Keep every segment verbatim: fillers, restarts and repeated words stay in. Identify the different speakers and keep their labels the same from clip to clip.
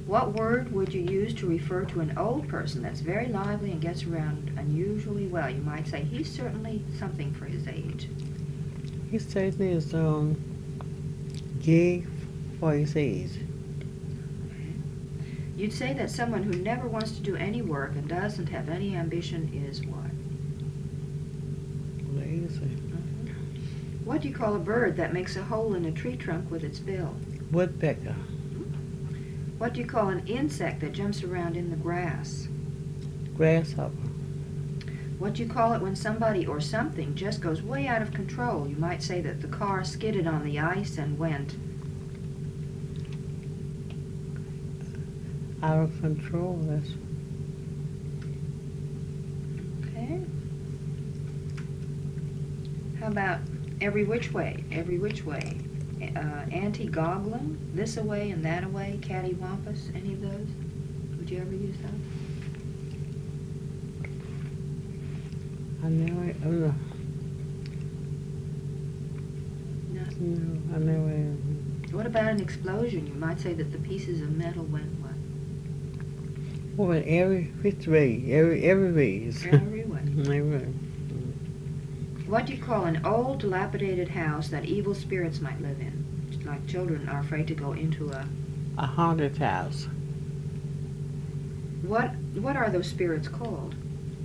Speaker 1: What word would you use to refer to an old person that's very lively and gets around unusually well? You might say, he's certainly something for his age.
Speaker 2: He certainly is um, gay for his age.
Speaker 1: You'd say that someone who never wants to do any work and doesn't have any ambition is what?
Speaker 2: Lazy.
Speaker 1: Mm-hmm. What do you call a bird that makes a hole in a tree trunk with its bill?
Speaker 2: Woodpecker.
Speaker 1: What do you call an insect that jumps around in the grass?
Speaker 2: Grasshopper.
Speaker 1: What do you call it when somebody or something just goes way out of control? You might say that the car skidded on the ice and went
Speaker 2: out of control. That's
Speaker 1: okay. How about every which way? Every which way. Uh, anti-goggling, this away and that away, cattywampus, any of those? Would you ever use those?
Speaker 2: I never, oh, no.
Speaker 1: No.
Speaker 2: No, I never.
Speaker 1: What about an explosion? You might say that the pieces of metal went what?
Speaker 2: Well, every which way, every every way.
Speaker 1: Every way.
Speaker 2: Every way.
Speaker 1: What do you call an old, dilapidated house that evil spirits might live in? Like children are afraid to go into a...
Speaker 2: A haunted house.
Speaker 1: What What are those spirits called?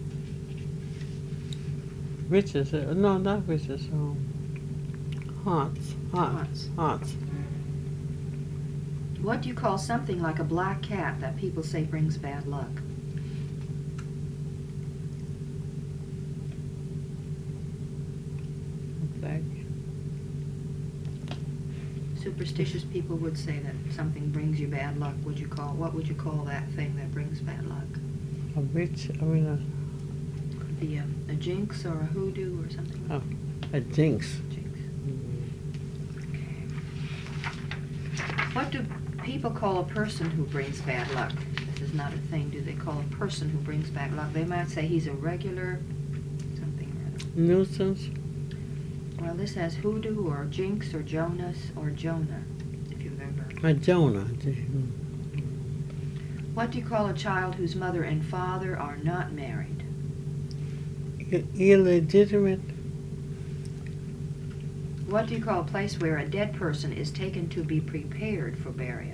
Speaker 2: Witches. Uh, no, not witches. Um, haunts. Haunts.
Speaker 1: Haunts.
Speaker 2: Haunts.
Speaker 1: What do you call something like a black cat that people say brings bad luck?
Speaker 2: Black.
Speaker 1: Superstitious people would say that something brings you bad luck. Would you call what would you call that thing that brings bad luck?
Speaker 2: A witch. I mean,
Speaker 1: Could be a, a jinx or a hoodoo or something like
Speaker 2: a, a jinx.
Speaker 1: that. Jinx. Okay. What do people call a person who brings bad luck? This is not a thing. Do they call a person who brings bad luck? They might say he's a regular something or other.
Speaker 2: Nuisance.
Speaker 1: Well, this has hoodoo or jinx or Jonas or Jonah, if you remember.
Speaker 2: A Jonah.
Speaker 1: What do you call a child whose mother and father are not married?
Speaker 2: Illegitimate.
Speaker 1: What do you call a place where a dead person is taken to be prepared for burial?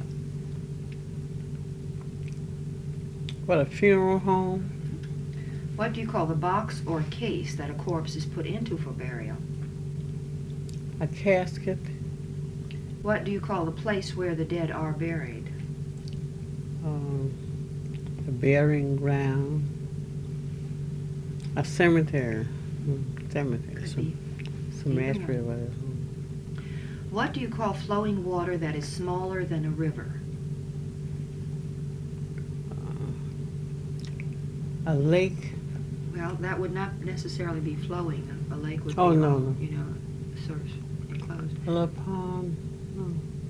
Speaker 2: What, a funeral home?
Speaker 1: What do you call the box or case that a corpse is put into for burial?
Speaker 2: A casket.
Speaker 1: What do you call the place where the dead are buried?
Speaker 2: Um, a burying ground. A cemetery. Mm, cemetery.
Speaker 1: Could
Speaker 2: Some,
Speaker 1: be
Speaker 2: cemetery,
Speaker 1: either
Speaker 2: whatever.
Speaker 1: What do you call flowing water that is smaller than a river?
Speaker 2: Uh, a lake.
Speaker 1: Well, that would not necessarily be flowing. A lake would
Speaker 2: Oh,
Speaker 1: be,
Speaker 2: no,
Speaker 1: all,
Speaker 2: no.
Speaker 1: you know, sort of enclosed.
Speaker 2: A little pond. No.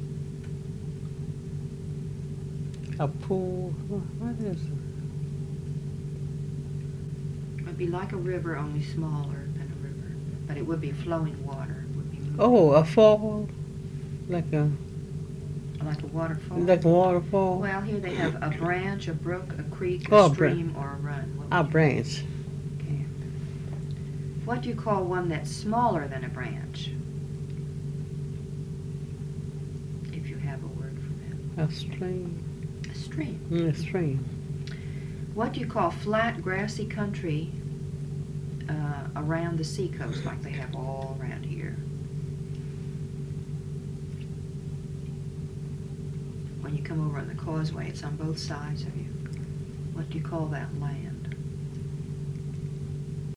Speaker 2: A pool. What is it?
Speaker 1: It would be like a river, only smaller than a river. But it would be flowing water. It would be moving.
Speaker 2: Oh, a fall. Like a
Speaker 1: Like a waterfall?
Speaker 2: like a waterfall.
Speaker 1: Well, here they have a branch, a brook, a creek, a
Speaker 2: Oh, a bra-
Speaker 1: stream, or a run. What
Speaker 2: A
Speaker 1: would you-
Speaker 2: branch.
Speaker 1: Okay. What do you call one that's smaller than a branch? If you have a word for
Speaker 2: A stream.
Speaker 1: that. A stream.
Speaker 2: Mm, a stream.
Speaker 1: What do you call flat, grassy country uh, around the seacoast, like they have all around here? When you come over on the causeway, it's on both sides of you. What do you call that land?